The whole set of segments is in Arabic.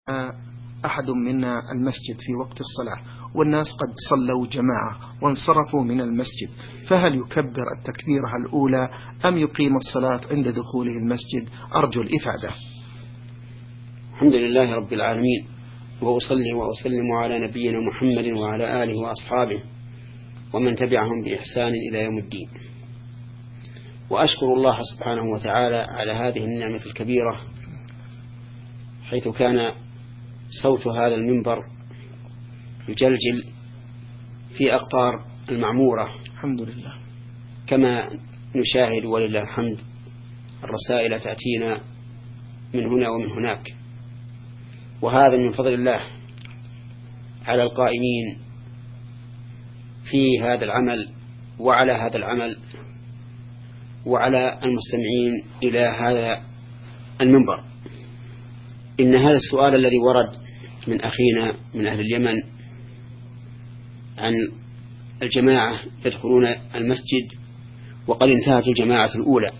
أحد منا المسجد في وقت الصلاة والناس قد صلوا جماعة وانصرفوا من المسجد، فهل يكبر التكبيرة الأولى أم يقيم الصلاة عند دخوله المسجد؟ أرجو الإفادة. الحمد لله رب العالمين، وأصلي وأسلم على نبينا محمد وعلى آله وأصحابه ومن تبعهم بإحسان إلى يوم الدين. وأشكر الله سبحانه وتعالى على هذه النعمة الكبيرة، حيث كان صوت هذا المنبر يجلجل في أقطار المعمورة، الحمد لله، كما نشاهد ولله الحمد الرسائل تأتينا من هنا ومن هناك، وهذا من فضل الله على القائمين في هذا العمل وعلى هذا العمل وعلى المستمعين إلى هذا المنبر. إن هذا السؤال الذي ورد من أخينا من أهل اليمن عن الجماعة يدخلون المسجد وقد انتهت الجماعة الأولى،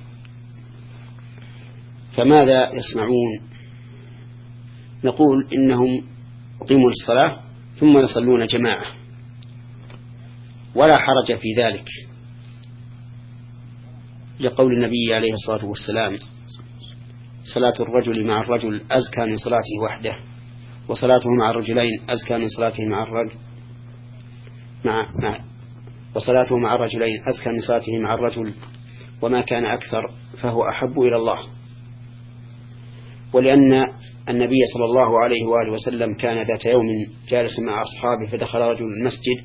فماذا يصنعون؟ نقول إنهم يقيمون الصلاة ثم يصلون جماعة، ولا حرج في ذلك، لقول النبي عليه الصلاة والسلام: صلاة الرجل مع الرجل أزكى من صلاته وحده، وصلاته مع الرجلين أزكى من صلاته مع الرجل وصلاته مع الرجلين أزكى من صلاته مع الرجل، وما كان أكثر فهو أحب إلى الله. ولأن النبي صلى الله عليه وآله وسلم كان ذات يوم جالس مع أصحابه فدخل رجل المسجد،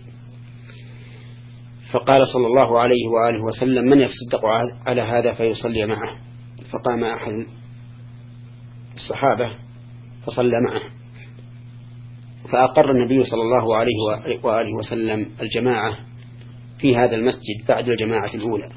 فقال صلى الله عليه وآله وسلم: من يتصدق على هذا فيصلي معه؟ فقام أحد الصحابة فصلى معه، فأقر النبي صلى الله عليه وآله وسلم الجماعة في هذا المسجد بعد الجماعة الأولى.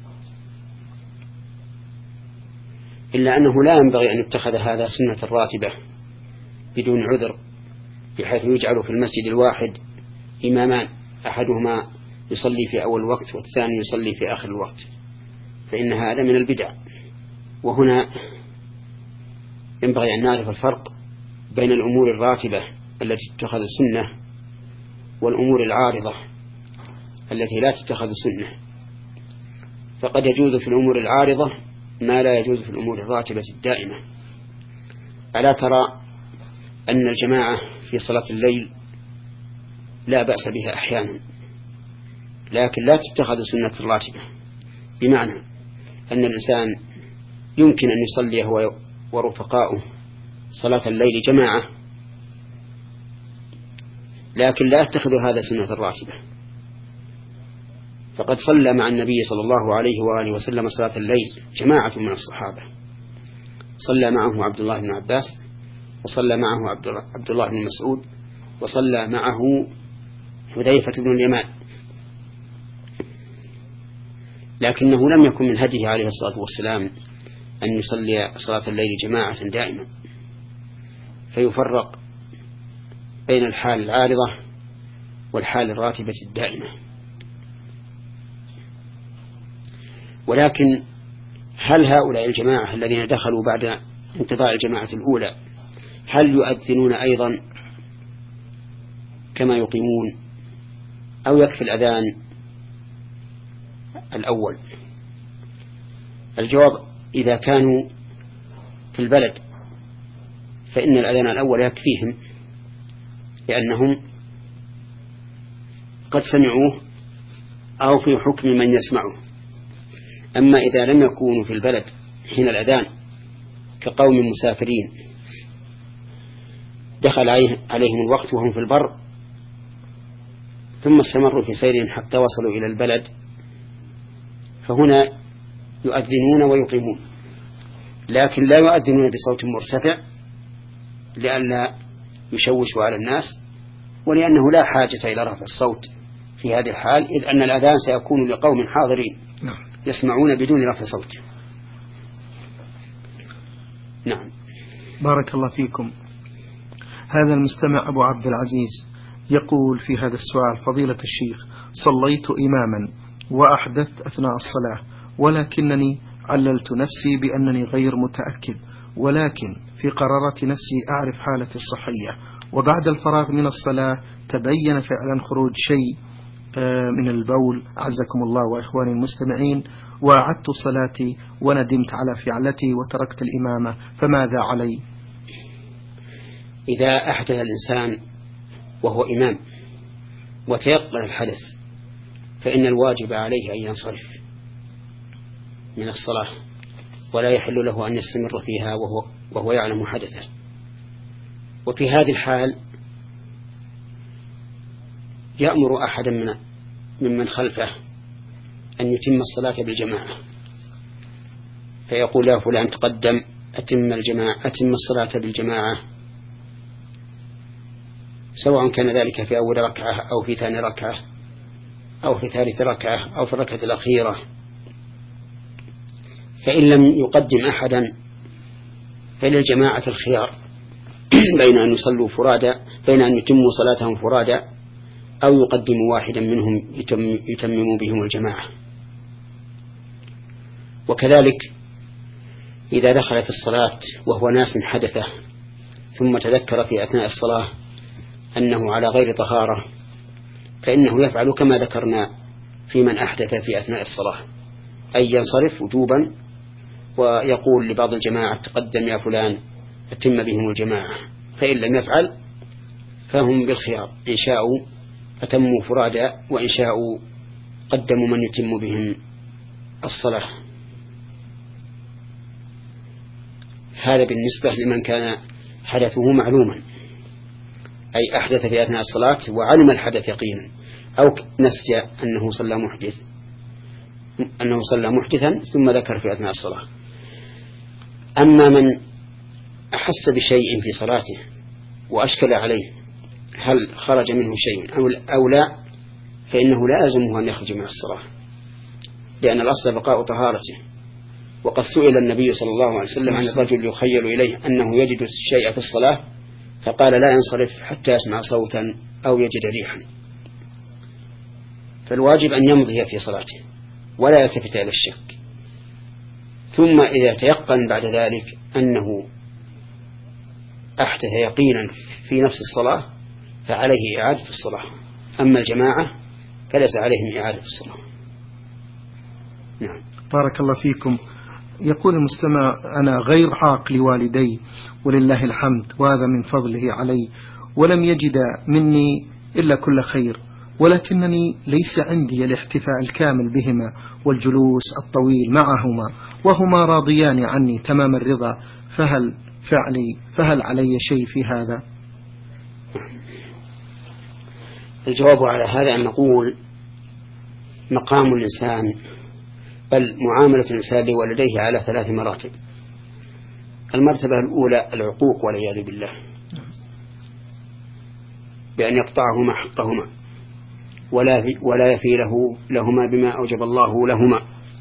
إلا أنه لا ينبغي أن يتخذ هذا سنة راتبة بدون عذر، بحيث يجعل في المسجد الواحد إمامان، أحدهما يصلي في أول الوقت والثاني يصلي في آخر الوقت، فإن هذا من البدع. وهنا ينبغي أن نعرف الفرق بين الأمور الراتبة التي تتخذ سنة والأمور العارضة التي لا تتخذ سنة. فقد يجوز في الأمور العارضة ما لا يجوز في الأمور الراتبة الدائمة. ألا ترى أن الجماعة في صلاة الليل لا بأس بها أحيانا، لكن لا تتخذ سنة راتبة، بمعنى أن الإنسان يمكن أن يصلي هو ورفقاؤه صلاة الليل جماعة، لكن لا يتخذ هذا سنة راتبة. فقد صلى مع النبي صلى الله عليه وآله وسلم صلاة الليل جماعة من الصحابة، صلى معه عبد الله بن عباس، وصلى معه عبد الله بن مسعود، وصلى معه حذيفة بن اليمان، لكنه لم يكن من هديه عليه الصلاة والسلام أن يصلي صلاة الليل جماعة دائما، فيفرق بين الحال العارضة والحال الراتبة الدائمة. ولكن هل هؤلاء الجماعة الذين دخلوا بعد انقضاء الجماعة الأولى هل يؤذنون أيضا كما يقيمون، أو يكفي الأذان الأول؟ الجواب: إذا كانوا في البلد فإن الأذان الأول يكفيهم، لأنهم قد سمعوه أو في حكم من يسمعه. أما إذا لم يكونوا في البلد حين الأذان كقوم مسافرين دخل عليهم الوقت وهم في البر ثم استمروا في سيرهم حتى وصلوا إلى البلد، فهنا يؤذنون ويقيمون، لكن لا يؤذنون بصوت مرتفع لئلا يشوشوا على الناس، ولأنه لا حاجة إلى رفع الصوت في هذه الحال، إذ أن الأذان سيكون لقوم حاضرين يسمعون بدون رفع صوت. نعم. بارك الله فيكم. هذا المستمع أبو عبد العزيز يقول في هذا السؤال: فضيلة الشيخ، صليت إماما وأحدثت أثناء الصلاة، ولكنني عللت نفسي بأنني غير متأكد، ولكن في قرارة نفسي أعرف حالتي الصحية، وبعد الفراغ من الصلاة تبين فعلا خروج شيء من البول أعزكم الله وإخواني المستمعين، وأعدت صلاتي وندمت على فعلتي وتركت الإمامة، فماذا علي؟ إذا أحدث الإنسان وهو إمام وتيقن الحدث فإن الواجب عليه أن ينصرف من الصلاة، ولا يحل له أن يستمر فيها وهو يعلم حدثه. وفي هذه الحال يأمر أحدا ممن خلفه أن يتم الصلاة بالجماعة، فيقول له فلان تقدم أتم الصلاة بالجماعة، سواء كان ذلك في أول ركعة أو في ثاني ركعة أو في ثالث ركعة أو في الركعة الأخيرة. فإن لم يقدم أحدا فللجماعة الخيار بين أن يصلوا فرادى، بين أن يتموا صلاتهم فرادى أو يقدموا واحدا منهم يتمموا بهم الجماعة. وكذلك إذا دخل في الصلاة وهو ناس حدثه ثم تذكر في أثناء الصلاة أنه على غير طهارة فإنه يفعل كما ذكرنا في من أحدث في أثناء الصلاة، أي ينصرف وجوبا ويقول لبعض الجماعة تقدم يا فلان أتم بهم الجماعة، فإن لم يفعل فهم بالخيار، إن شاءوا أتموا فرادى وإن شاءوا قدموا من يتم بهم الصلاة. هذا بالنسبة لمن كان حدثه معلوما، أي أحدث في أثناء الصلاة وعلم الحدث يقينا، أو نسي أنه صلى محدثا ثم ذكر في أثناء الصلاة. أما من أحس بشيء في صلاته وأشكل عليه هل خرج منه شيء أو لا، فإنه لا يلزمه أن يخرج من الصلاة، لأن الأصل بقاء طهارته. وقد سئل النبي صلى الله عليه وسلم عن الرجل يخيل إليه أنه يجد الشيء في الصلاة فقال لا ينصرف حتى يسمع صوتا أو يجد ريحا. فالواجب أن يمضي في صلاته ولا يلتفت إلى الشك، ثم إذا تيقن بعد ذلك أنه أحدث يقينا في نفس الصلاة فعليه إعادة الصلاة. أما الجماعة فليس عليهم إعادة الصلاة. نعم. بارك الله فيكم. يقول المستمع أنا غير عاق لوالدي ولله الحمد وهذا من فضله علي، ولم يجد مني إلا كل خير، ولكنني ليس عندي الاحتفاء الكامل بهما والجلوس الطويل معهما، وهما راضيان عني تمام الرضا، فهل علي شيء في هذا؟ الجواب على هذا أن نقول مقام الإنسان بل معاملة الإنسان لوالديه على 3 مراتب. المرتبة الأولى العقوق والعياذ بالله، بأن يقطعهما حقهما ولا يفي لهما بما أوجب الله لهما،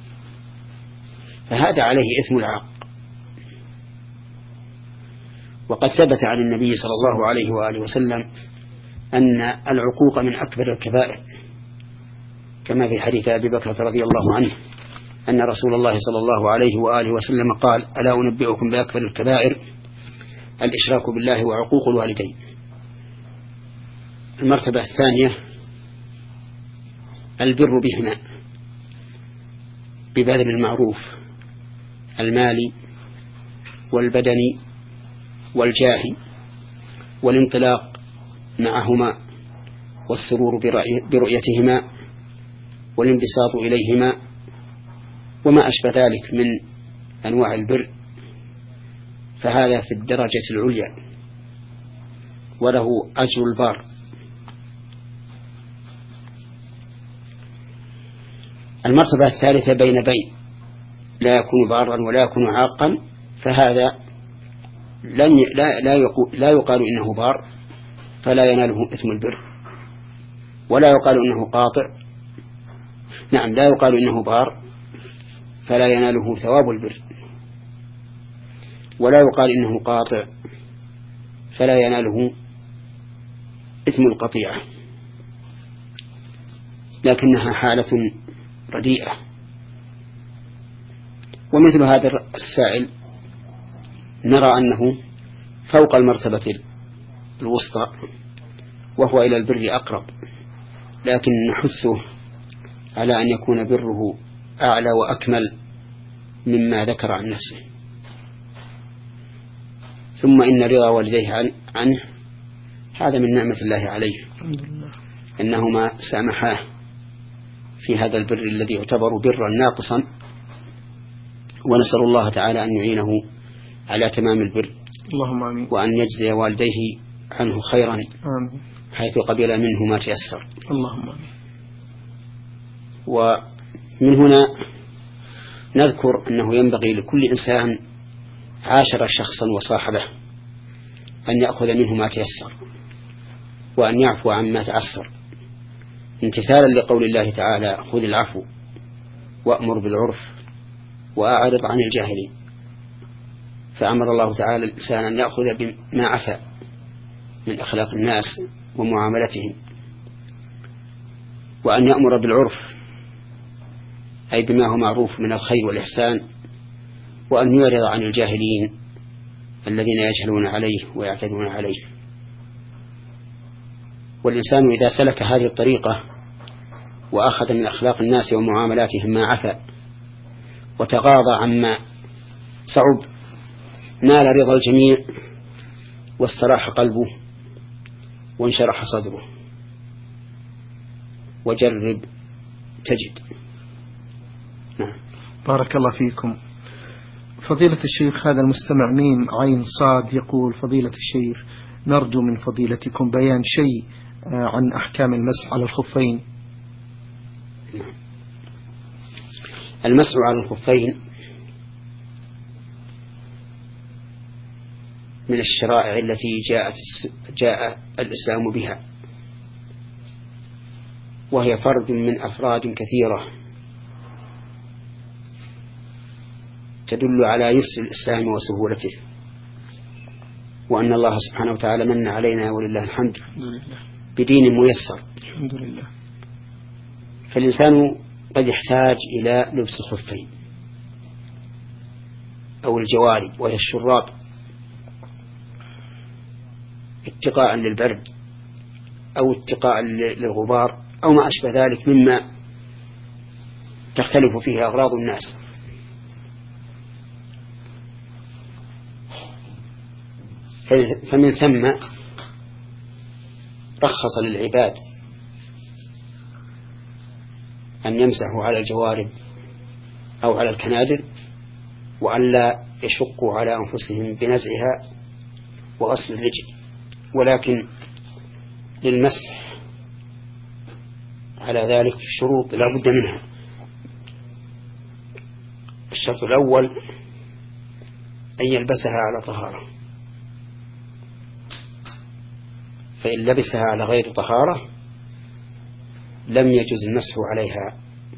فهذا عليه إثم العاق. وقد ثبت عن النبي صلى الله عليه وآله وسلم أن العقوق من أكبر الكبائر، كما في حديث أبي بكر رضي الله عنه أن رسول الله صلى الله عليه وآله وسلم قال ألا أنبئكم بأكبر الكبائر الإشراك بالله وعقوق الوالدين. المرتبة الثانية البر بهما ببذل المعروف المالي والبدني والجاه والانطلاق معهما والسرور برؤيتهما والانبساط إليهما وما أشبه ذلك من أنواع البر، فهذا في الدرجة العليا وله أجر البار. المرتبة الثالثة بين لا يكون بارا ولا يكون عاقا، فهذا لا يقال إنه بار فلا يناله إثم البر، ولا يقال إنه قاطع، نعم لا يقال إنه بار فلا يناله ثواب البر، ولا يقال إنه قاطع فلا يناله إثم القطيعة، لكنها حالة رديئة. ومثل هذا السائل نرى أنه فوق المرتبة الوسطى وهو إلى البر أقرب، لكن نحثه على أن يكون بره أعلى وأكمل مما ذكر عن نفسه. ثم إن رضا والديه عنه هذا من نعمة الله عليه، إنهما سامحاه في هذا البر الذي يعتبر برا ناقصا، ونسأل الله تعالى أن يعينه على تمام البر، اللهم آمين، وأن يجزي والديه عنه خيرا آمين، حيث قبل منه ما تيسر، اللهم آمين. ومن هنا نذكر أنه ينبغي لكل إنسان عاشر شخصا وصاحبه أن يأخذ منه ما تيسر، وأن يعفو عما تعسر، امتثالا لقول الله تعالى: خذ العفو وأمر بالعرف وأعرض عن الجاهلين. فأمر الله تعالى الإنسان أن يأخذ بما عفا من أخلاق الناس ومعاملتهم، وأن يأمر بالعرف أي بما هو معروف من الخير والإحسان، وأن يعرض عن الجاهلين الذين يجهلون عليه ويعتدون عليه. والإنسان إذا سلك هذه الطريقة وأخذ من أخلاق الناس ومعاملاتهم ما عفا وتغاضى عما صعب نال رضا الجميع واستراح قلبه وانشرح صدره. وجرب تجد. نعم. بارك الله فيكم. فضيلة الشيخ، هذا المستمع ميم عين صاد يقول: فضيلة الشيخ، نرجو من فضيلتكم بيان شيء عن أحكام المسح على الخفين. المسح على الخفين من الشرائع التي جاء الإسلام بها، وهي فرد من أفراد كثيرة تدل على يسر الإسلام وسهولته، وأن الله سبحانه وتعالى من علينا ولله الحمد بدين ميسر الحمد لله. فالإنسان قد يحتاج إلى لبس الخفين أو الجوارب وهي الشراب اتقاء للبرد أو اتقاء للغبار أو ما أشبه ذلك مما تختلف فيه أغراض الناس. فمن ثم رخص للعباد أن يمسحوا على الجوارب أو على الكنادر، وأن لا يشقوا على أنفسهم بنزعها وغسل الرجل، ولكن للمسح على ذلك شروط لا بد منها. الشرط الأول أن يلبسها على طهارة، فإن لبسها على غير طهارة لم يجوز المسح عليها،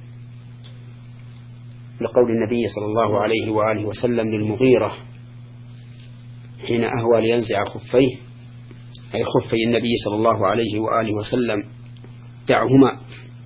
لقول النبي صلى الله عليه وآله وسلم للمغيرة حين أهوى لينزع خفيه، أي خفي النبي صلى الله عليه وآله وسلم: دعهما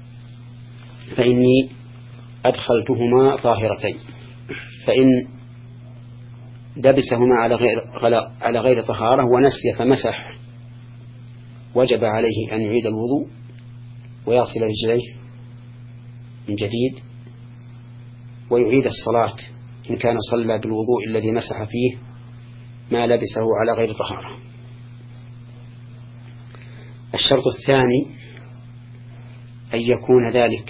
فإني أدخلتهما طاهرتين، فإن لبسهما على غير طهارة ونسي فمسح وجب عليه أن يعيد الوضوء ويغسل رجليه من جديد ويعيد الصلاة إن كان صلى بالوضوء الذي مسح فيه ما لبسه على غير طهارة. الشرط الثاني أن يكون ذلك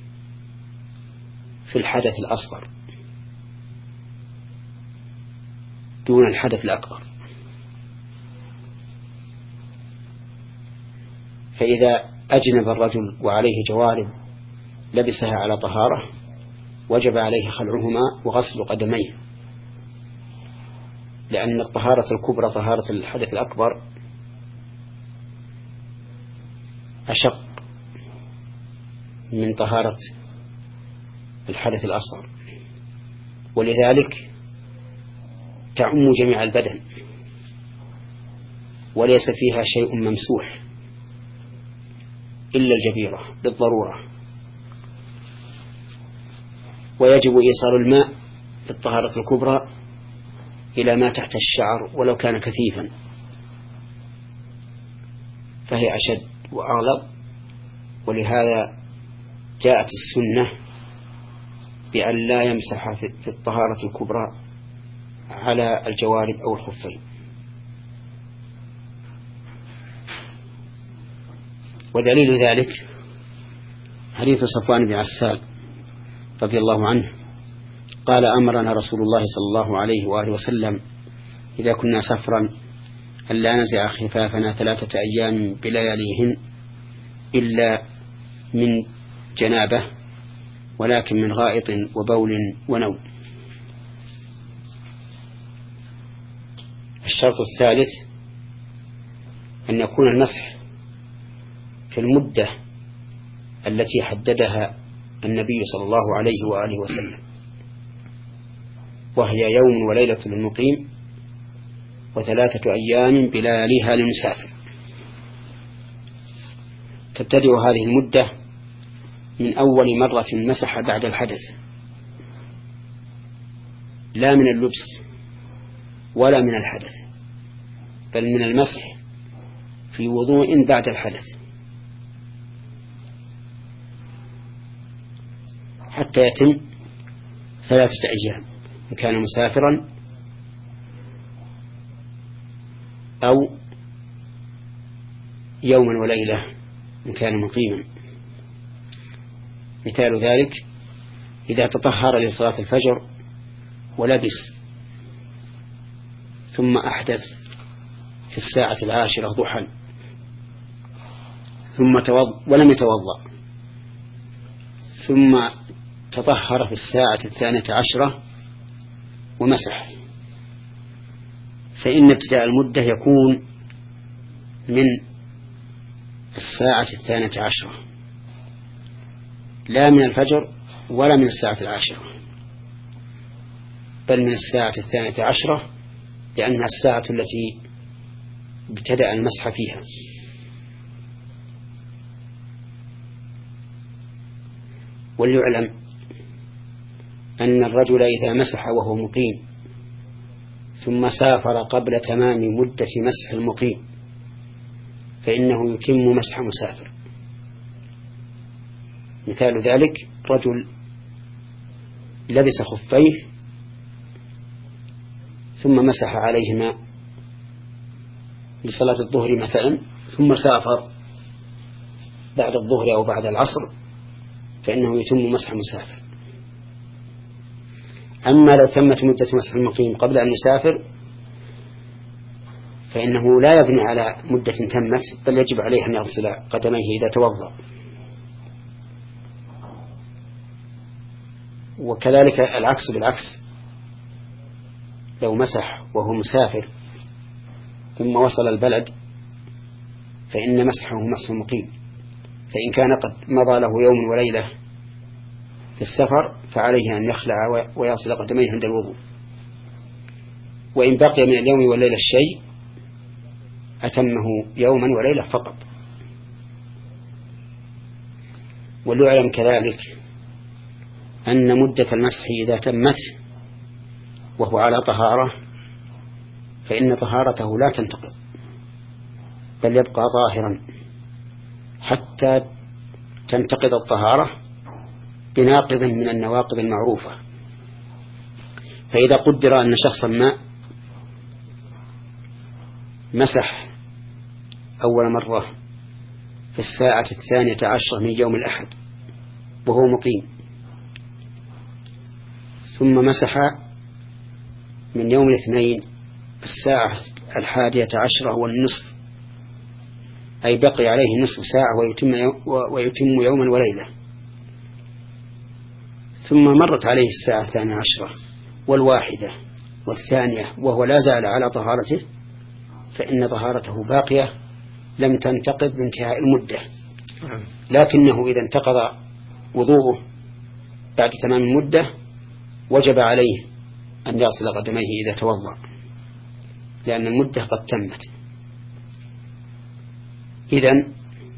في الحدث الأصغر دون الحدث الأكبر، فإذا أجنب الرجل وعليه جوارب لبسها على طهارة وجب عليه خلعهما وغسل قدميه، لأن الطهارة الكبرى طهارة الحدث الأكبر أشق من طهارة الحدث الأصغر، ولذلك تعم جميع البدن وليس فيها شيء ممسوح إلا الجبيرة بالضرورة، ويجب إيصال الماء في الطهارة الكبرى إلى ما تحت الشعر ولو كان كثيفا فهي أشد وأغلظ. ولهذا جاءت السنة بأن لا يمسح في الطهارة الكبرى على الجوارب أو الخفين. ودليل ذلك حديث صفوان بن عسال رضي الله عنه قال أمرنا رسول الله صلى الله عليه وآله وسلم إذا كنا سفرا ألا نزع خفافنا 3 أيام بلياليهن إلا من جنابه ولكن من غائط وبول ونوم. الشرط الثالث أن يكون المسح في المدة التي حددها النبي صلى الله عليه وآله وسلم، وهي يوم وليلة للمقيم و3 أيام بلياليها للمسافر. تبتدئ هذه المدة من أول مرة مسح بعد الحدث، لا من اللبس ولا من الحدث، بل من المسح في وضوء بعد الحدث حتى يتم 3 أيام إن كان مسافرا أو يوما وليلة إن كان مقيما. مثال ذلك إذا تطهر لصلاة الفجر ولبس ثم أحدث في الساعة 10 ضحى ثم ولم يتوضأ ثم تطهر في الساعة 12 ومسح، فإن ابتداء المدة يكون من الساعة 12 لا من الفجر ولا من الساعة 10 بل من الساعة 12 لأنها الساعة التي ابتدأ المسح فيها. وليعلم أن الرجل إذا مسح وهو مقيم ثم سافر قبل تمام مدة مسح المقيم فإنه يتم مسح مسافر. مثال ذلك رجل لبس خفيه ثم مسح عليهما لصلاة الظهر مثلا ثم سافر بعد الظهر أو بعد العصر فإنه يتم مسح مسافر. أما لو تمت مدة مسح المقيم قبل أن يسافر فإنه لا يبني على مدة تمت بل يجب عليه أن يغسل قدميه إذا توضأ. وكذلك العكس بالعكس، لو مسح وهو مسافر ثم وصل البلد فإن مسحه مسح مقيم، فإن كان قد مضى له يوم وليلة في السفر فعليه أن يخلع ويصل قدميه عند الوضوء، وإن بقي من اليوم والليلة الشيء أتمه يوما وليلة فقط. وليعلم كذلك أن مدة المسح إذا تمت وهو على طهارة فإن طهارته لا تنتقض بل يبقى ظاهرا حتى تنتقض الطهارة بناقض من النواقض المعروفة. فإذا قدر أن شخصا ما مسح أول مرة في الساعة 12 من يوم الأحد وهو مقيم، ثم مسح من يوم الاثنين الساعة 11 والنصف، أي بقي عليه نصف ساعة ويتم يوما وليلة، ثم مرت عليه الساعة 12 والواحدة والثانية وهو لا زال على طهارته فإن طهارته باقية لم تنتقض بانتهاء المدة، لكنه إذا انتقض وضوءه بعد تمام المدة وجب عليه أن يغسل قدميه إذا توضأ لأن المدة قد تمت. إذن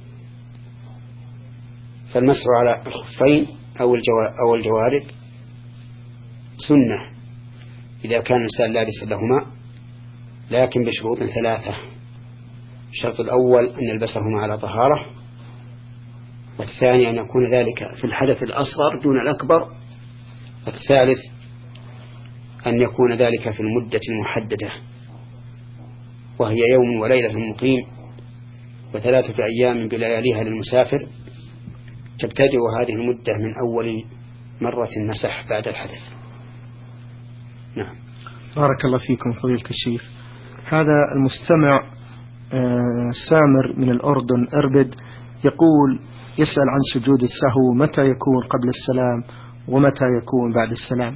فالمسح على الخفين أو الجوارب سنة إذا كان الإنسان لابسا لهما، لكن بشروط 3. الشرط الأول أن يلبسهما على طهارة، والثاني أن يكون ذلك في الحدث الأصغر دون الأكبر، والثالث أن يكون ذلك في المدة المحددة، وهي يوم وليلة للمقيم، و3 أيام بلياليها للمسافر، تبتدئ هذه المدة من أول مرة مسح بعد الحدث. نعم. بارك الله فيكم فضيلة الشيخ. هذا المستمع سامر من الأردن أربد يقول، يسأل عن سجود السهو، متى يكون قبل السلام ومتى يكون بعد السلام؟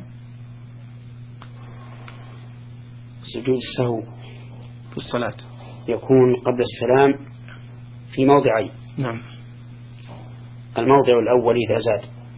سجود السهو في الصلاة يكون قبل السلام في موضعين. نعم. الموضع الأول إذا زاد،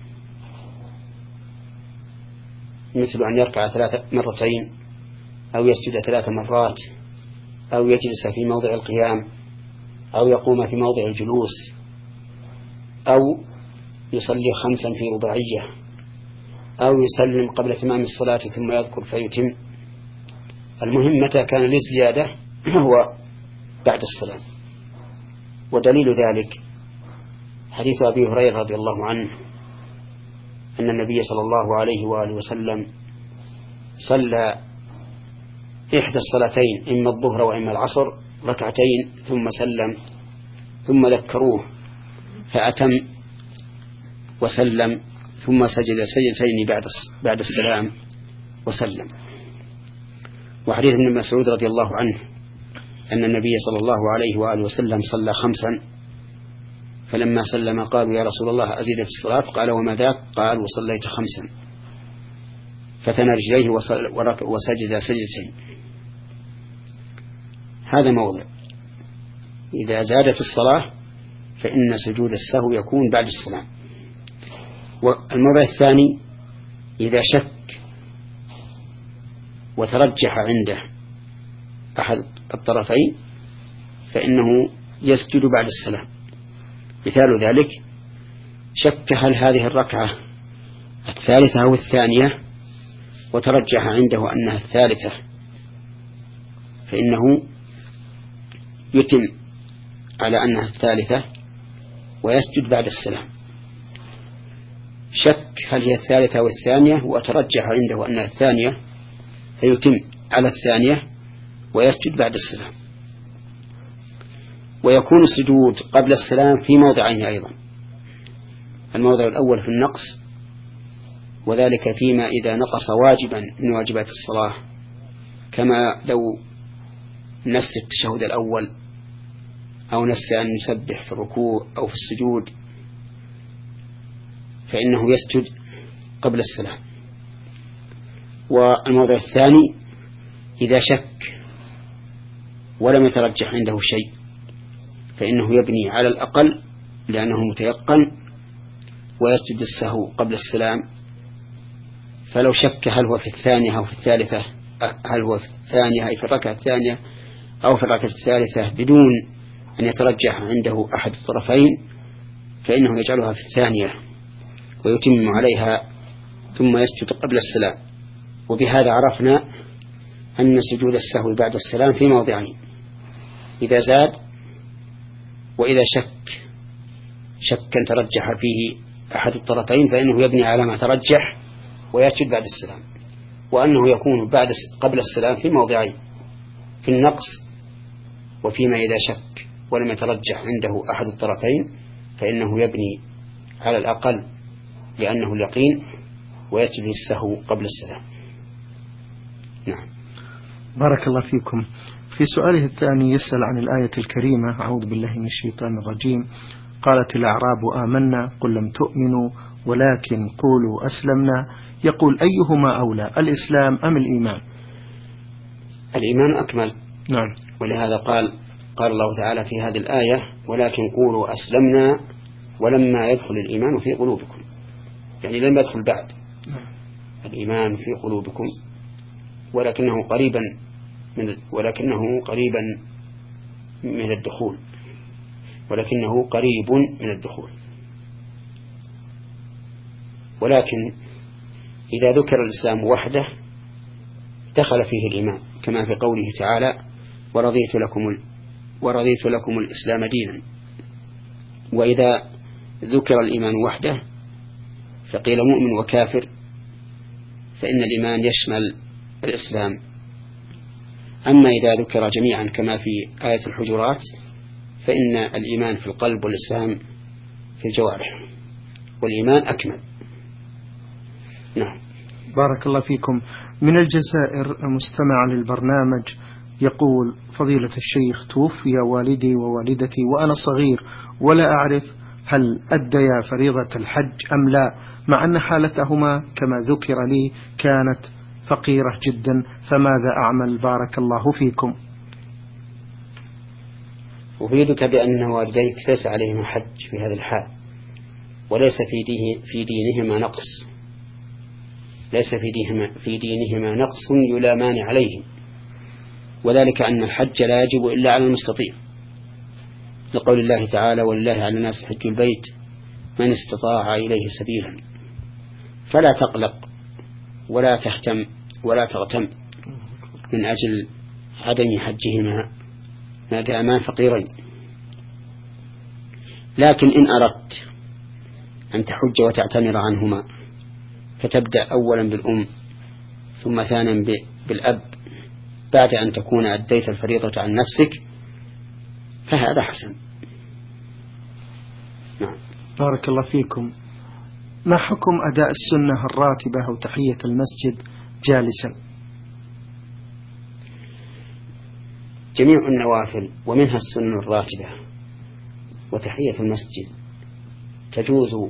مثل أن يركع 3 مرتين، أو يسجد 3 مرات، أو يجلس في موضع القيام، أو يقوم في موضع الجلوس، أو يصلي 5 في رباعية، أو يسلم قبل تمام الصلاة ثم يذكر فيتم. المهم متى كان للزيادة هو بعد السلام. ودليل ذلك حديث أبي هريرة رضي الله عنه أن النبي صلى الله عليه وآله وسلم صلى إحدى الصلاتين، إما الظهر وإما العصر، ركعتين ثم سلم، ثم ذكروه فأتم وسلم، ثم سجد سجدتين بعد السلام وسلم. وحديث ابن مسعود رضي الله عنه أن النبي صلى الله عليه وآله وسلم صلى 5، فلما سلم قالوا يا رسول الله أزيد في الصلاة؟ قال وما ذاك؟ قال وصليت 5، فثنى رجليه وسجد سجدتين. هذا موضع. إذا زاد في الصلاة فإن سجود السهو يكون بعد السلام. والموضع الثاني إذا شك وترجح عنده أحد الطرفين فإنه يسجد بعد السلام. مثال ذلك شك هل هذه الركعة 3 أو 2، وترجح عنده أنها 3، فإنه يتم على أنها 3 ويسجد بعد السلام. شك هل هي 3 أو 2، وترجح عنده أنها 2، فيتم على 2 ويسجد بعد السلام. ويكون السجود قبل السلام في موضعين أيضا. الموضع الأول في النقص، وذلك فيما إذا نقص واجبا من واجبات الصلاة، كما لو نسي التشهد الأول، أو نسي أن يسبح في الركوع أو في السجود، فإنه يسجد قبل السلام. والموضع الثاني إذا شك ولم يترجح عنده شيء، فإنه يبني على الأقل لأنه متيقن ويسجد السهو قبل السلام. فلو شك هل هو في 2 أو في 3، هل هو في 2 أي في الركعة 2 أو في الركعة 3 بدون أن يترجح عنده أحد الطرفين، فإنه يجعلها في 2 ويتم عليها ثم يسجد قبل السلام. وبهذا عرفنا أن سجود السهو بعد السلام في موضعين: إذا زاد، وإذا شكا ترجح فيه أحد الطرفين فإنه يبني على ما ترجح ويسجد بعد السلام. وأنه يكون قبل السلام في موضعين: في النقص، وفيما إذا شك ولم يترجح عنده أحد الطرفين فإنه يبني على الأقل لأنه اليقين ويسجد السهو قبل السلام. نعم. بارك الله فيكم. في سؤاله الثاني يسأل عن الآية الكريمة: أعوذ بالله من الشيطان الرجيم، قالت الأعراب آمنا قل لم تؤمنوا ولكن قولوا أسلمنا. يقول أيهما أولى، الإسلام أم الإيمان؟ الإيمان أكمل. نعم. ولهذا قال الله تعالى في هذه الآية: ولكن قولوا أسلمنا ولما يدخل الإيمان في قلوبكم، يعني لم يدخل بعد الإيمان في قلوبكم، ولكنه قريبا من الدخول، ولكنه قريب من الدخول. ولكن إذا ذكر الإسلام وحده دخل فيه الإيمان، كما في قوله تعالى: ورضيت لكم الإسلام دينا. وإذا ذكر الإيمان وحده فقيل مؤمن وكافر، فإن الإيمان يشمل الإسلام. أما إذا ذكر جميعا كما في آية الحجرات فإن الإيمان في القلب والإسلام في الجوارح، والإيمان أكمل. نعم. بارك الله فيكم. من الجزائر مستمع للبرنامج يقول: فضيلة الشيخ، توفي والدي ووالدتي وأنا صغير ولا أعرف هل أديا فريضة الحج أم لا، مع أن حالتهما كما ذكر لي كانت فقيرة جدا، فماذا أعمل؟ بارك الله فيكم. أفيدك بأن والديك ليس عليهما حج في هذا الحال، وليس في دينهما نقص، ليس في دينهما نقص يلامان عليه، وذلك أن الحج لا يجب إلا على المستطيع، لقول الله تعالى: ولله على الناس حج البيت من استطاع إليه سبيلا. فلا تقلق ولا تهتم ولا تغتم من أجل عدم حجهما ما داما فقيرين، لكن إن أردت أن تحج وتعتمر عنهما فتبدأ أولا بالأم ثم ثانيا بالأب بعد أن تكون أديت الفريضة عن نفسك، فهذا حسن. نعم. بارك الله فيكم. ما حكم أداء السنة الراتبة أو تحية المسجد جالسا؟ جميع النوافل ومنها السنة الراتبة وتحية المسجد تجوز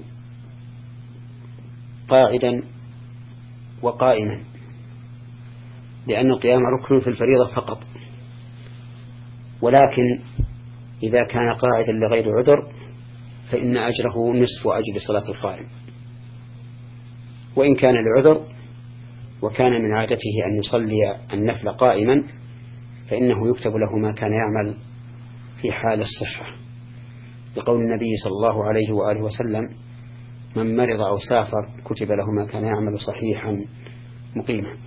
قاعدا وقائما، لأن القيام ركن في الفريضة فقط، ولكن إذا كان قاعدا لغير عذر فإن أجره نصف أجر صلاة القائم، وإن كان لعذر وكان من عادته أن يصلي النفل قائما فإنه يكتب له ما كان يعمل في حال الصحة، لقول النبي صلى الله عليه وآله وسلم: من مرض أو سافر كتب له ما كان يعمل صحيحا مقيما.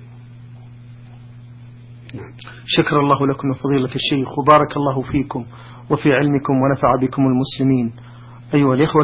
نعم. شكر الله لكم فضيلة الشيخ، وبارك الله فيكم وفي علمكم ونفع بكم المسلمين. أيها الإخوة